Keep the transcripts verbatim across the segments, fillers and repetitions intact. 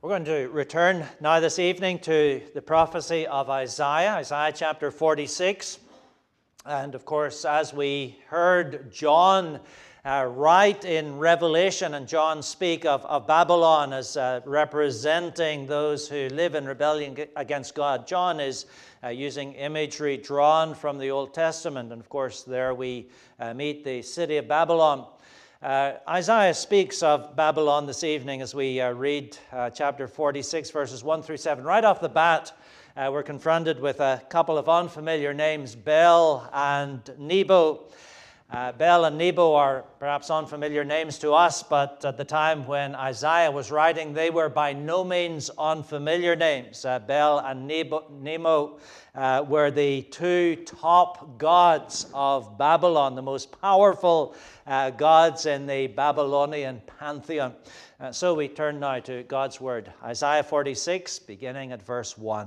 We're going to return now this evening to the prophecy of Isaiah, Isaiah chapter forty-six. And of course, as we heard John uh, write in Revelation, and John speak of, of Babylon as uh, representing those who live in rebellion against God, John is uh, using imagery drawn from the Old Testament. And of course, there we uh, meet the city of Babylon. Uh, Isaiah speaks of Babylon this evening as we uh, read uh, chapter forty-six, verses one through seven. Right off the bat, uh, we're confronted with a couple of unfamiliar names, Bel and Nebo. Uh, Bel and Nebo are perhaps unfamiliar names to us, but at the time when Isaiah was writing, they were by no means unfamiliar names. Uh, Bel and Nebo, Nemo uh, were the two top gods of Babylon, the most powerful uh, gods in the Babylonian pantheon. Uh, so we turn now to God's word. Isaiah forty-six, beginning at verse one.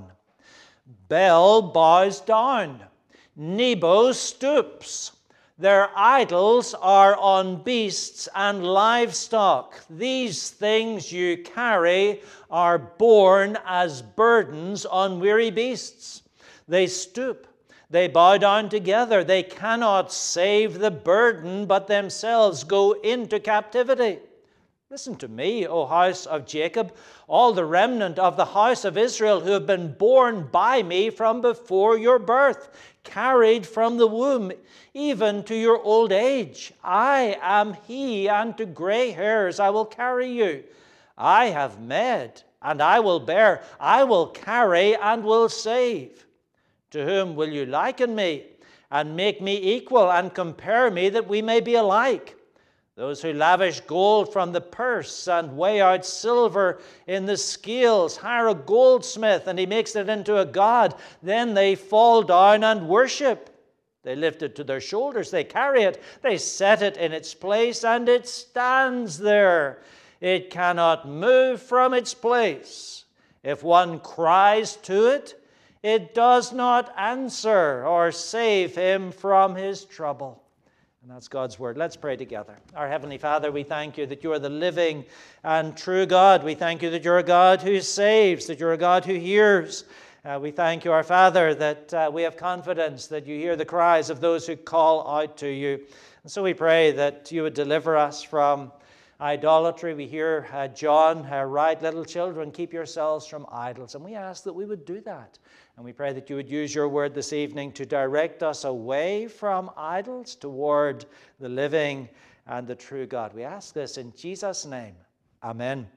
Bel bows down, Nebo stoops. Their idols are on beasts and livestock. These things you carry are borne as burdens on weary beasts. They stoop, they bow down together. They cannot save the burden, but themselves go into captivity. Listen to me, O house of Jacob, all the remnant of the house of Israel who have been born by me from before your birth, carried from the womb, even to your old age. I am he, and to gray hairs I will carry you. I have made, and I will bear. I will carry, and will save. To whom will you liken me, and make me equal, and compare me, that we may be alike? Those who lavish gold from the purse and weigh out silver in the scales, hire a goldsmith, and he makes it into a god. Then they fall down and worship. They lift it to their shoulders, they carry it, they set it in its place, and it stands there. It cannot move from its place. If one cries to it, it does not answer or save him from his trouble. And that's God's word. Let's pray together. Our Heavenly Father, we thank you that you are the living and true God. We thank you that you're a God who saves, that you're a God who hears. Uh, we thank you, our Father, that uh, we have confidence that you hear the cries of those who call out to you. And so we pray that you would deliver us from idolatry. We hear uh, John uh, write, little children, keep yourselves from idols. And we ask that we would do that. And we pray that you would use your word this evening to direct us away from idols toward the living and the true God. We ask this in Jesus' name. Amen.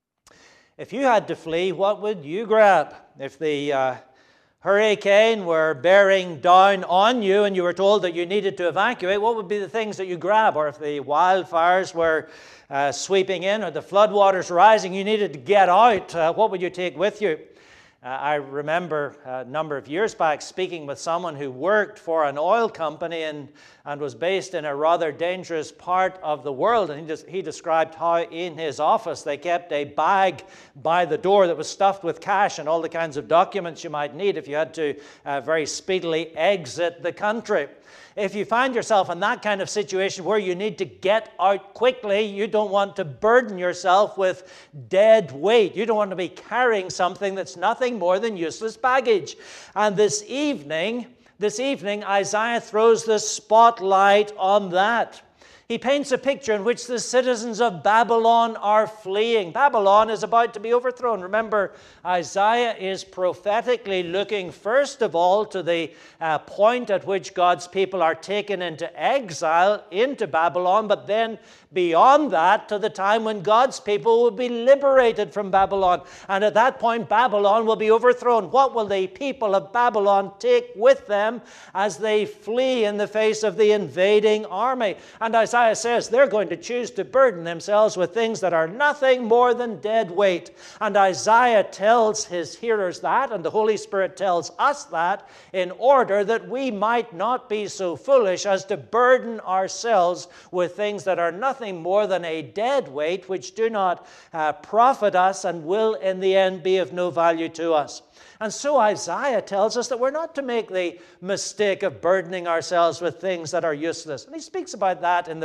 If you had to flee, what would you grab? If the uh, hurricane were bearing down on you and you were told that you needed to evacuate, what would be the things that you grab? Or if the wildfires were uh, sweeping in or the floodwaters rising, you needed to get out, uh, what would you take with you? Uh, I remember a number of years back speaking with someone who worked for an oil company and, and was based in a rather dangerous part of the world. And he, just, he described how in his office they kept a bag by the door that was stuffed with cash and all the kinds of documents you might need if you had to uh, very speedily exit the country. If you find yourself in that kind of situation where you need to get out quickly, you don't want to burden yourself with dead weight. You don't want to be carrying something that's nothing more than useless baggage. And this evening, this evening, Isaiah throws the spotlight on that. He paints a picture in which the citizens of Babylon are fleeing. Babylon is about to be overthrown. Remember, Isaiah is prophetically looking first of all to the uh, point at which God's people are taken into exile into Babylon, but then beyond that to the time when God's people will be liberated from Babylon. And at that point, Babylon will be overthrown. What will the people of Babylon take with them as they flee in the face of the invading army? And Isaiah says they're going to choose to burden themselves with things that are nothing more than dead weight. And Isaiah tells his hearers that, and the Holy Spirit tells us that, in order that we might not be so foolish as to burden ourselves with things that are nothing more than a dead weight, which do not uh, profit us and will in the end be of no value to us. And so Isaiah tells us that we're not to make the mistake of burdening ourselves with things that are useless. And he speaks about that in the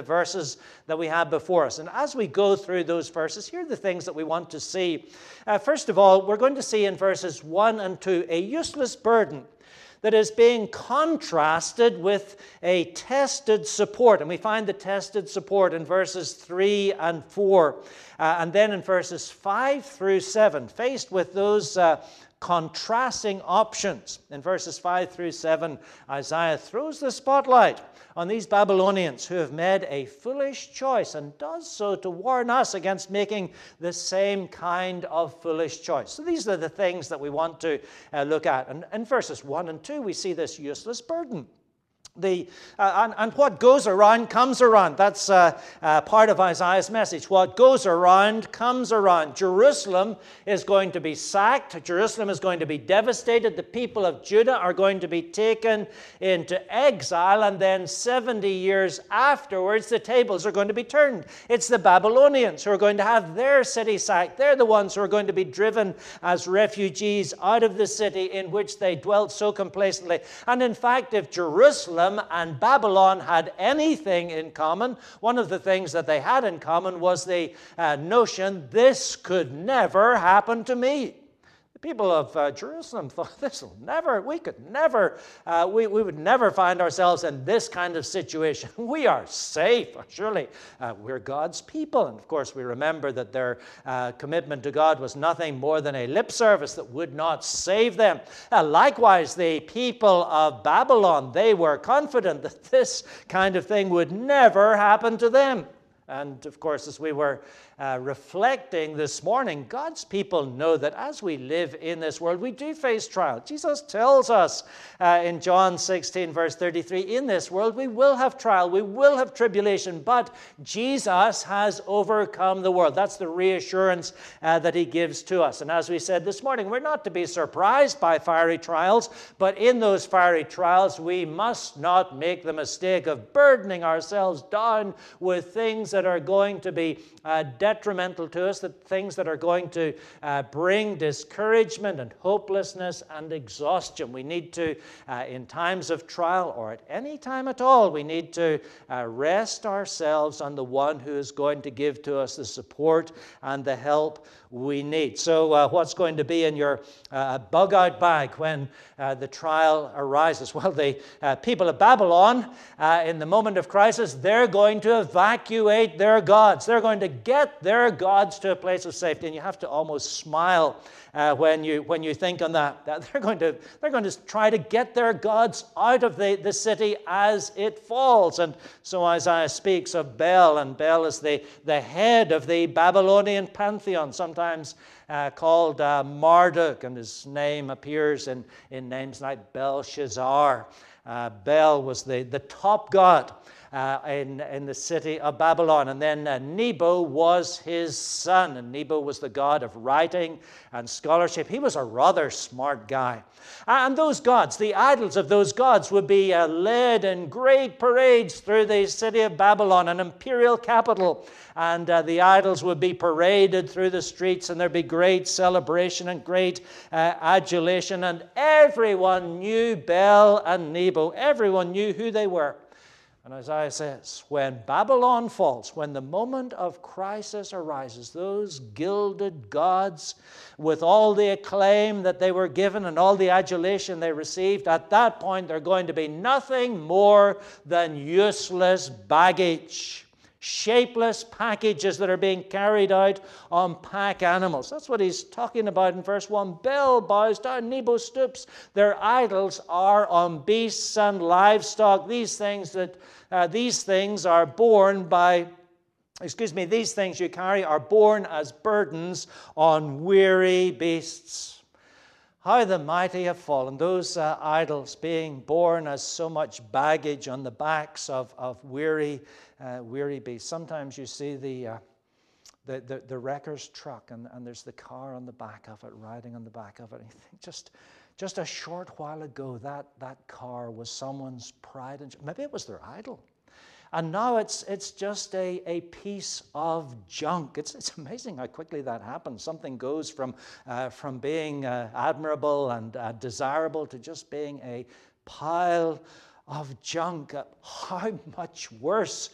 verses that we have before us. And as we go through those verses, here are the things that we want to see. Uh, first of all, we're going to see in verses one and two a useless burden that is being contrasted with a tested support. And we find the tested support in verses three and four. Uh, and then in verses five through seven, faced with those uh, contrasting options. In verses five through seven, Isaiah throws the spotlight on these Babylonians who have made a foolish choice, and does so to warn us against making the same kind of foolish choice. So these are the things that we want to uh, look at. And in verses one and two, we see this useless burden. The, uh, and, and what goes around comes around. That's uh, uh, part of Isaiah's message. What goes around comes around. Jerusalem is going to be sacked. Jerusalem is going to be devastated. The people of Judah are going to be taken into exile. And then seventy years afterwards, the tables are going to be turned. It's the Babylonians who are going to have their city sacked. They're the ones who are going to be driven as refugees out of the city in which they dwelt so complacently. And in fact, if Jerusalem and Babylon had anything in common, one of the things that they had in common was the uh, notion, this could never happen to me. The people of uh, Jerusalem thought, this will never, we could never, uh, we, we would never find ourselves in this kind of situation. We are safe. Surely uh, we're God's people. And of course, we remember that their uh, commitment to God was nothing more than a lip service that would not save them. Uh, likewise, the people of Babylon, they were confident that this kind of thing would never happen to them. And of course, as we were uh, reflecting this morning, God's people know that as we live in this world, we do face trial. Jesus tells us uh, in John sixteen, verse thirty-three, in this world we will have trial, we will have tribulation, but Jesus has overcome the world. That's the reassurance uh, that he gives to us. And as we said this morning, we're not to be surprised by fiery trials, but in those fiery trials, we must not make the mistake of burdening ourselves down with things that are going to be uh, detrimental to us, that things that are going to uh, bring discouragement and hopelessness and exhaustion. We need to, uh, in times of trial or at any time at all, we need to uh, rest ourselves on the one who is going to give to us the support and the help we need. So uh, what's going to be in your uh, bug-out bag when uh, the trial arises? Well, the uh, people of Babylon, uh, in the moment of crisis, they're going to evacuate their gods. They're going to get their gods to a place of safety. And you have to almost smile uh, when you when you think on that. That they're going to they're going to try to get their gods out of the, the city as it falls. And so Isaiah speaks of Bel, and Bel is the, the head of the Babylonian pantheon, sometimes uh, called uh, Marduk, and his name appears in, in names like Belshazzar. Uh, Bel was the, the top god uh, in, in the city of Babylon. And then uh, Nebo was his son. And Nebo was the god of writing and scholarship. He was a rather smart guy. And those gods, the idols of those gods, would be uh, led in great parades through the city of Babylon, an imperial capital. And uh, the idols would be paraded through the streets, and there'd be great celebration and great uh, adulation. And everyone knew Bel and Nebo. Everyone knew who they were. And Isaiah says, when Babylon falls, when the moment of crisis arises, those gilded gods, with all the acclaim that they were given and all the adulation they received, at that point they're going to be nothing more than useless baggage, shapeless packages that are being carried out on pack animals. That's what he's talking about in verse one. Bel bows down, Nebo stoops. Their idols are on beasts and livestock. These things that uh, these things are borne by Excuse me, these things you carry are borne as burdens on weary beasts. How the mighty have fallen, those uh, idols being borne as so much baggage on the backs of, of weary, uh, weary beasts. Sometimes you see the, uh, the, the, the wrecker's truck, and, and there's the car on the back of it, riding on the back of it. And you think, just, just a short while ago, that, that car was someone's pride and maybe it was their idol. And now it's it's just a, a piece of junk. It's it's amazing how quickly that happens. Something goes from uh, from being uh, admirable and uh, desirable to just being a pile of junk. Uh, how much worse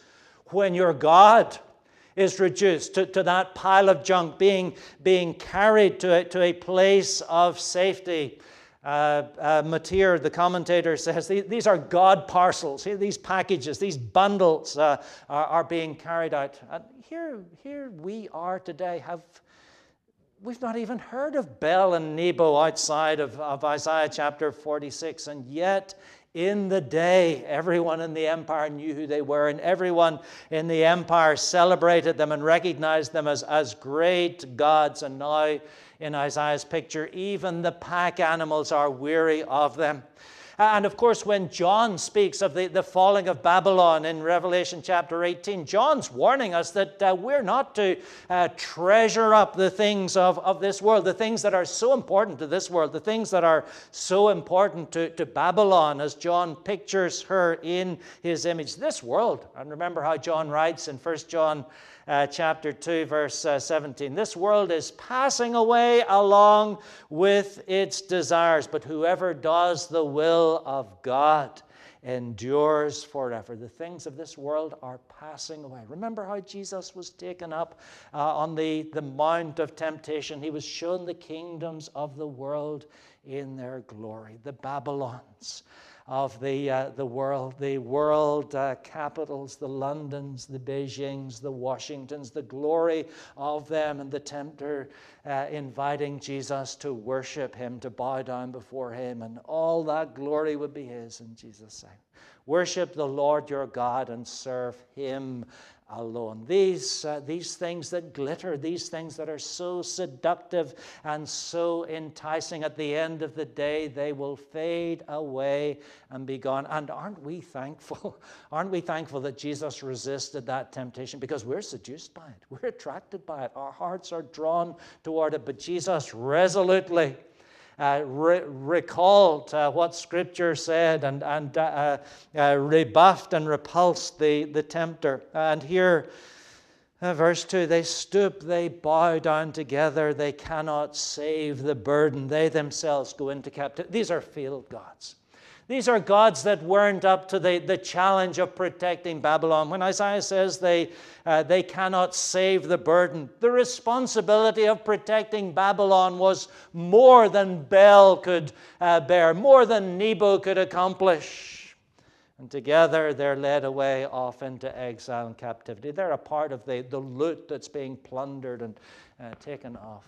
when your God is reduced to, to that pile of junk, being, being carried to a, to a place of safety. Uh, uh, Matir, the commentator, says these are God parcels. These packages, these bundles uh, are, are being carried out. And here, here we are today. Have We've not even heard of Bel and Nebo outside of, of Isaiah chapter forty-six, and yet in the day, everyone in the empire knew who they were, and everyone in the empire celebrated them and recognized them as, as great gods. And now, in Isaiah's picture, even the pack animals are weary of them. And of course, when John speaks of the, the falling of Babylon in Revelation chapter eighteen, John's warning us that uh, we're not to uh, treasure up the things of, of this world, the things that are so important to this world, the things that are so important to, to Babylon, as John pictures her in his image. This world, and remember how John writes in First John Uh, chapter two, verse uh, seventeen. This world is passing away along with its desires, but whoever does the will of God endures forever. The things of this world are passing away. Remember how Jesus was taken up uh, on the, the Mount of Temptation. He was shown the kingdoms of the world in their glory. The Babylons of the uh, the world, the world uh, capitals, the Londons, the Beijings, the Washingtons, the glory of them, and the tempter uh, inviting Jesus to worship him, to bow down before him, and all that glory would be his. And Jesus said, worship the Lord your God and serve him alone. These, uh, these things that glitter, these things that are so seductive and so enticing, at the end of the day, they will fade away and be gone. And aren't we thankful? Aren't we thankful that Jesus resisted that temptation? Because we're seduced by it. We're attracted by it. Our hearts are drawn toward it. But Jesus resolutely Uh, re- recalled uh, what Scripture said, and, and uh, uh, rebuffed and repulsed the, the tempter. And here, uh, verse two, they stoop, they bow down together, they cannot save the burden. They themselves go into captivity. These are field gods. These are gods that weren't up to the, the challenge of protecting Babylon. When Isaiah says they, uh, they cannot save the burden, the responsibility of protecting Babylon was more than Bel could uh, bear, more than Nebo could accomplish. And together they're led away off into exile and captivity. They're a part of the, the loot that's being plundered and uh, taken off.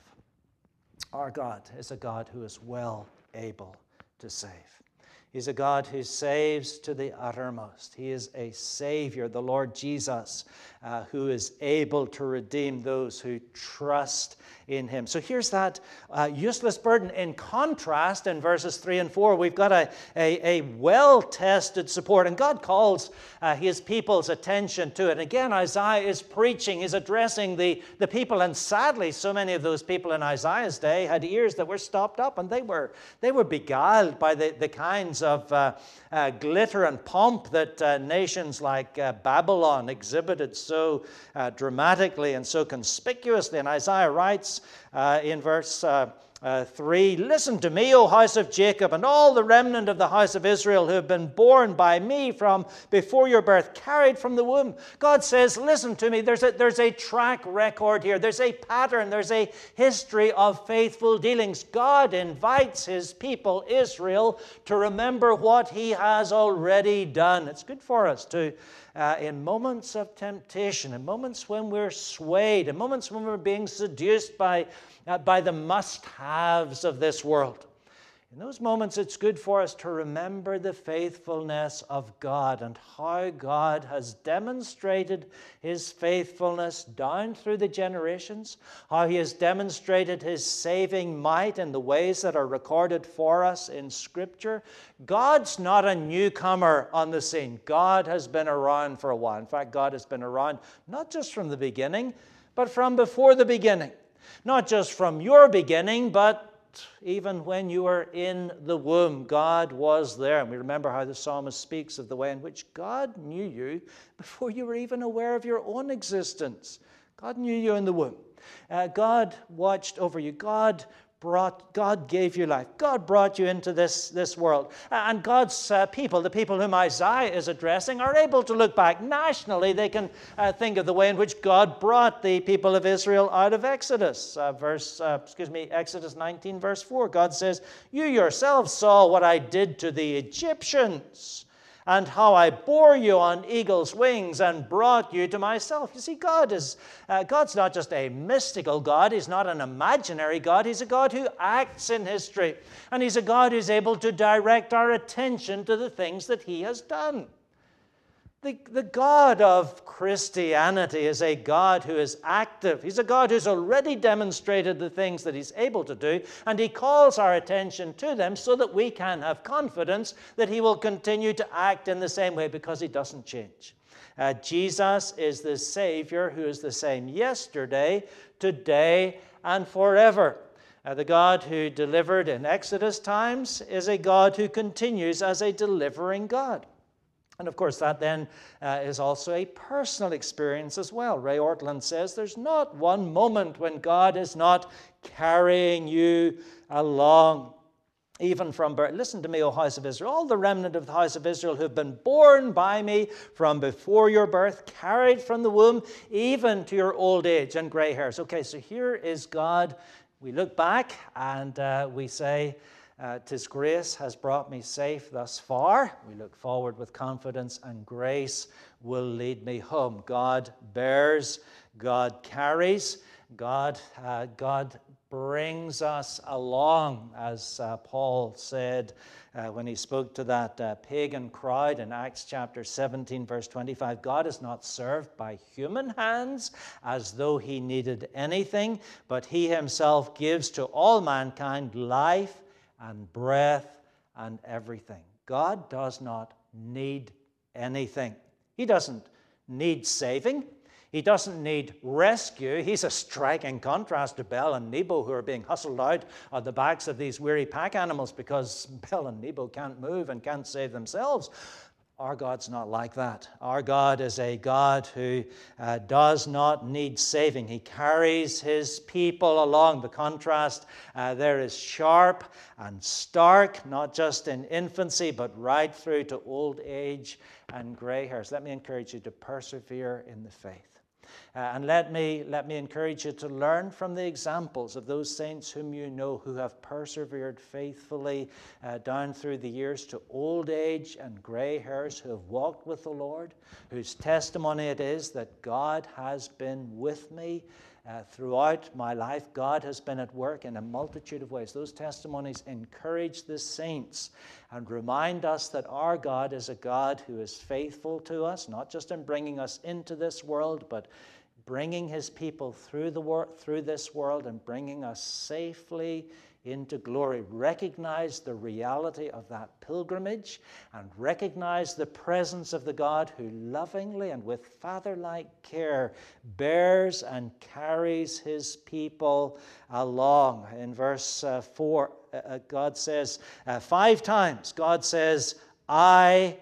Our God is a God who is well able to save. He's a God who saves to the uttermost. He is a Savior, the Lord Jesus, uh, who is able to redeem those who trust in him. So here's that uh, useless burden. In contrast, in verses three and four, we've got a, a, a well-tested support. And God calls uh, his people's attention to it. Again, Isaiah is preaching, he's addressing the, the people. And sadly, so many of those people in Isaiah's day had ears that were stopped up, and they were, they were beguiled by the, the kinds of uh, uh, glitter and pomp that uh, nations like uh, Babylon exhibited so uh, dramatically and so conspicuously. And Isaiah writes uh, in verse uh, uh, three, listen to me, O house of Jacob, and all the remnant of the house of Israel who have been born by me from before your birth, carried from the womb. God says, listen to me. There's a, there's a track record here. There's a pattern. There's a history of faithful dealings. God invites his people, Israel, to remember what he has already done. It's good for us to Uh, in moments of temptation, in moments when we're swayed, in moments when we're being seduced by, uh, by the must-haves of this world. In those moments, it's good for us to remember the faithfulness of God and how God has demonstrated his faithfulness down through the generations, how he has demonstrated his saving might in the ways that are recorded for us in Scripture. God's not a newcomer on the scene. God has been around for a while. In fact, God has been around not just from the beginning, but from before the beginning. Not just from your beginning, but even when you were in the womb, God was there. And we remember how the psalmist speaks of the way in which God knew you before you were even aware of your own existence. God knew you in the womb. Uh, God watched over you. God brought, God gave you life. God brought you into this, this world. And God's uh, people, the people whom Isaiah is addressing, are able to look back nationally. They can uh, think of the way in which God brought the people of Israel out of Exodus. Uh, verse, uh, excuse me, Exodus nineteen, verse four. God says, "You yourselves saw what I did to the Egyptians, and how I bore you on eagle's wings and brought you to myself." You see, God is, uh, God's not just a mystical God. He's not an imaginary God. He's a God who acts in history. And He's a God who's able to direct our attention to the things that He has done. The, the God of Christianity is a God who is active. He's a God who's already demonstrated the things that He's able to do, and He calls our attention to them so that we can have confidence that He will continue to act in the same way, because He doesn't change. Uh, Jesus is the Savior who is the same yesterday, today, and forever. Uh, the God who delivered in Exodus times is a God who continues as a delivering God. And of course, that then uh, is also a personal experience as well. Ray Ortlund says there's not one moment when God is not carrying you along, even from birth. Listen to me, O house of Israel, all the remnant of the house of Israel who have been born by me from before your birth, carried from the womb, even to your old age and gray hairs. Okay, so here is God. We look back and uh, we say, Uh, "'Tis grace has brought me safe thus far." We look forward with confidence, and grace will lead me home. God bears, God carries, God, uh, God brings us along, as uh, Paul said uh, when he spoke to that uh, pagan crowd in Acts chapter seventeen, verse twenty-five. God is not served by human hands as though He needed anything, but He Himself gives to all mankind life and breath and everything. God does not need anything. He doesn't need saving. He doesn't need rescue. He's a striking contrast to Bel and Nebo, who are being hustled out of the backs of these weary pack animals because Bel and Nebo can't move and can't save themselves. Our God's not like that. Our God is a God who uh, does not need saving. He carries His people along. The contrast uh, there is sharp and stark, not just in infancy, but right through to old age and gray hairs. Let me encourage you to persevere in the faith. Uh, and let me, let me encourage you to learn from the examples of those saints whom you know who have persevered faithfully uh, down through the years to old age and gray hairs, who have walked with the Lord, whose testimony it is that God has been with me uh, throughout my life. God has been at work in a multitude of ways. Those testimonies encourage the saints and remind us that our God is a God who is faithful to us, not just in bringing us into this world, but bringing His people through the wor- through this world and bringing us safely into glory. Recognize the reality of that pilgrimage and recognize the presence of the God who lovingly and with father-like care bears and carries His people along. In verse uh, four, uh, God says, uh, five times, God says, I,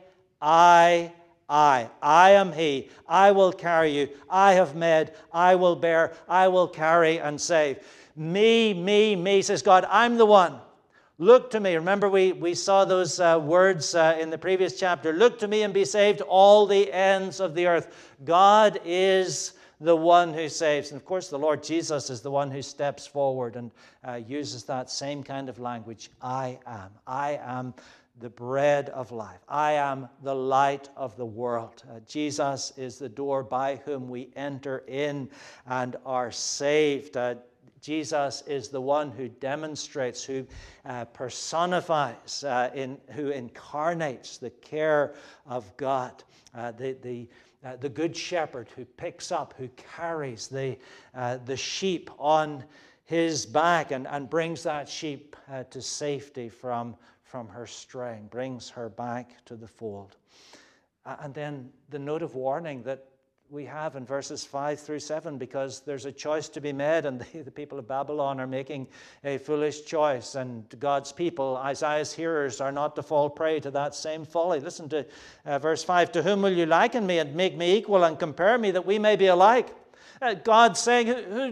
I, I, I am He. I will carry you. I have made. I will bear. I will carry and save. Me, me, me, says God. I'm the one. Look to me. Remember, we, we saw those uh, words uh, in the previous chapter. Look to me and be saved, all the ends of the earth. God is the one who saves. And of course, the Lord Jesus is the one who steps forward and uh, uses that same kind of language. I am. I am the bread of life. I am the light of the world. Uh, Jesus is the door by whom we enter in and are saved. Uh, Jesus is the one who demonstrates, who uh, personifies, uh, in, who incarnates the care of God. Uh, the, the, uh, the good shepherd who picks up, who carries the, uh, the sheep on his back and, and brings that sheep uh, to safety from from her straying, brings her back to the fold. Uh, and then the note of warning that we have in verses five through seven, because there's a choice to be made, and the, the people of Babylon are making a foolish choice, and God's people, Isaiah's hearers, are not to fall prey to that same folly. Listen to uh, verse five. To whom will you liken me and make me equal and compare me that we may be alike? Uh, God saying, who, who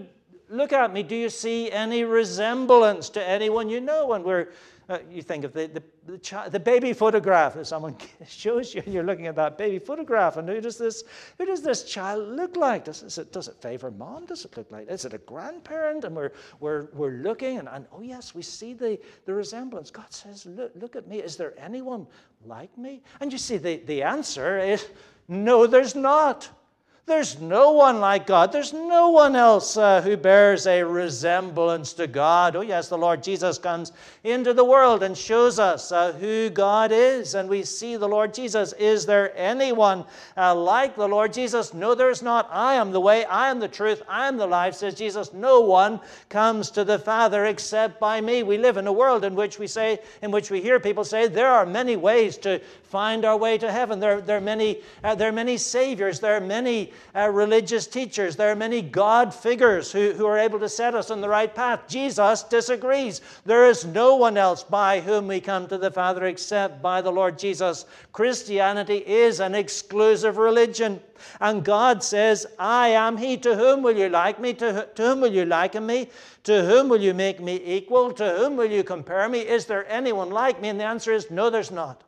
look at me. Do you see any resemblance to anyone you know? And we're, uh, you think of the, the, the, child, the baby photograph that someone shows you, and you're looking at that baby photograph, and who does this, who does this child look like? Does, is it, does it favor mom? Does it look like, is it a grandparent? And we're, we're, we're looking, and, and oh yes, we see the, the resemblance. God says, look, look at me. Is there anyone like me? And you see, the, the answer is, no, there's not. There's no one like God. There's no one else uh, who bears a resemblance to God. Oh yes, the Lord Jesus comes into the world and shows us uh, who God is. And we see the Lord Jesus. Is there anyone uh, like the Lord Jesus? No, there's not. I am the way, I am the truth, I am the life, says Jesus. No one comes to the Father except by me. We live in a world in which we say, in which we hear people say, there are many ways to find our way to heaven. There, there, are, many, uh, there are many saviors. There are many Uh, religious teachers. There are many God figures who, who are able to set us on the right path. Jesus disagrees. There is no one else by whom we come to the Father except by the Lord Jesus. Christianity is an exclusive religion. And God says, I am He. To whom will you like me? To, to whom will you liken me? To whom will you make me equal? To whom will you compare me? Is there anyone like me? And the answer is, no, there's not.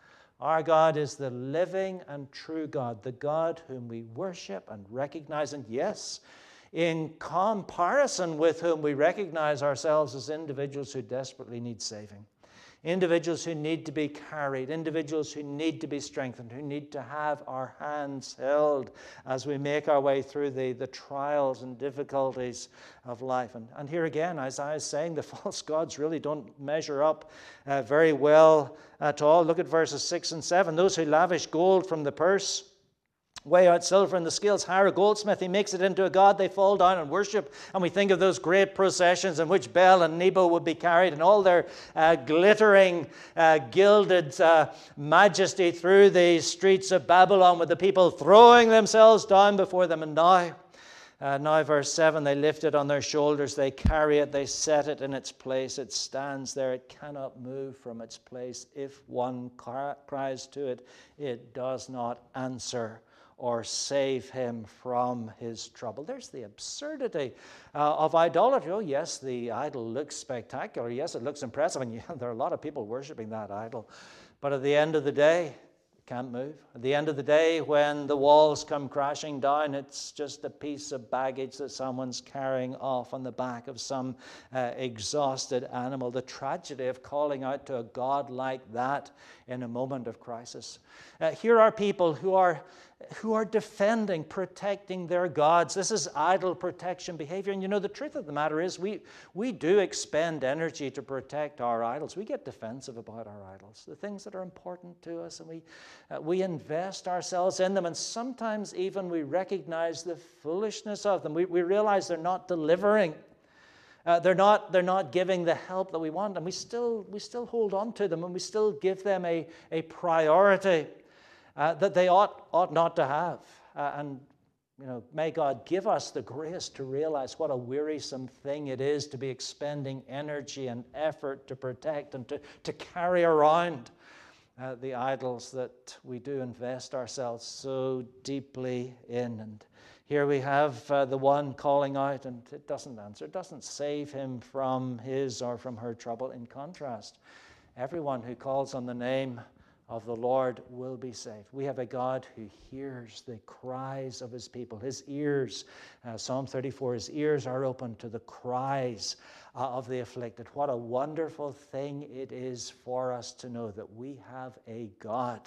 Our God is the living and true God, the God whom we worship and recognize. And yes, in comparison with whom we recognize ourselves as individuals who desperately need saving. Individuals who need to be carried, individuals who need to be strengthened, who need to have our hands held as we make our way through the, the trials and difficulties of life. And, and here again, Isaiah is saying the false gods really don't measure up uh, very well at all. Look at verses six and seven. Those who lavish gold from the purse, weigh out silver in the scales, hire a goldsmith, he makes it into a god, they fall down and worship. And we think of those great processions in which Bel and Nebo would be carried in all their uh, glittering, uh, gilded uh, majesty through the streets of Babylon, with the people throwing themselves down before them. And now, uh, now verse seven, they lift it on their shoulders, they carry it, they set it in its place. It stands there, it cannot move from its place. If one cries to it, it does not answer or save him from his trouble. There's the absurdity uh, of idolatry. Oh, yes, the idol looks spectacular. Yes, it looks impressive. And yeah, there are a lot of people worshiping that idol. But at the end of the day, it can't move. At the end of the day, when the walls come crashing down, it's just a piece of baggage that someone's carrying off on the back of some uh, exhausted animal. The tragedy of calling out to a God like that in a moment of crisis. Uh, here are people who are who are defending, protecting their gods. This is idol protection behavior. And you know, the truth of the matter is we, we do expend energy to protect our idols. We get defensive about our idols, the things that are important to us, and we, uh, we invest ourselves in them. And sometimes even we recognize the foolishness of them. We, we realize they're not delivering. Uh, they're not, they're not giving the help that we want. And we still, we still hold on to them, and we still give them a, a priority Uh, that they ought ought not to have. Uh, and, you know, may God give us the grace to realize what a wearisome thing it is to be expending energy and effort to protect and to, to carry around uh, the idols that we do invest ourselves so deeply in. And here we have uh, the one calling out, and it doesn't answer. It doesn't save him from his or from her trouble. In contrast, everyone who calls on the name of the Lord will be saved. We have a God who hears the cries of his people. His ears, uh, Psalm thirty-four, his ears are open to the cries uh, of the afflicted. What a wonderful thing it is for us to know that we have a God.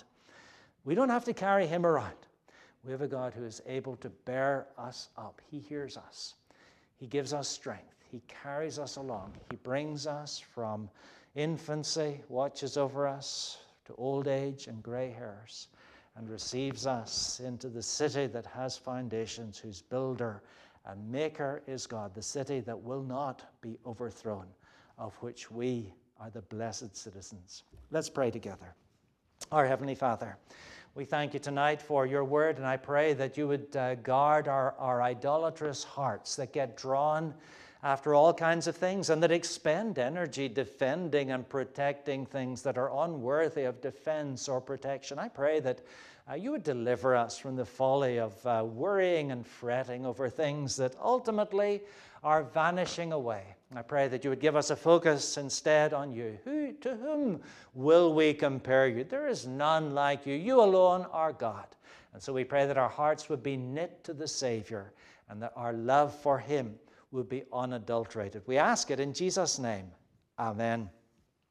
We don't have to carry him around. We have a God who is able to bear us up. He hears us. He gives us strength. He carries us along. He brings us from infancy, watches over us, to old age and gray hairs, and receives us into the city that has foundations, whose builder and maker is God, the city that will not be overthrown, of which we are the blessed citizens. Let's pray together. Our Heavenly Father, we thank you tonight for your word, and I pray that you would uh, guard our, our idolatrous hearts that get drawn after all kinds of things, and that expend energy defending and protecting things that are unworthy of defense or protection. I pray that uh, you would deliver us from the folly of uh, worrying and fretting over things that ultimately are vanishing away. I pray that you would give us a focus instead on you. Who, to whom will we compare you? There is none like you. You alone are God. And so we pray that our hearts would be knit to the Savior and that our love for him would be unadulterated. We ask it in Jesus' name. Amen.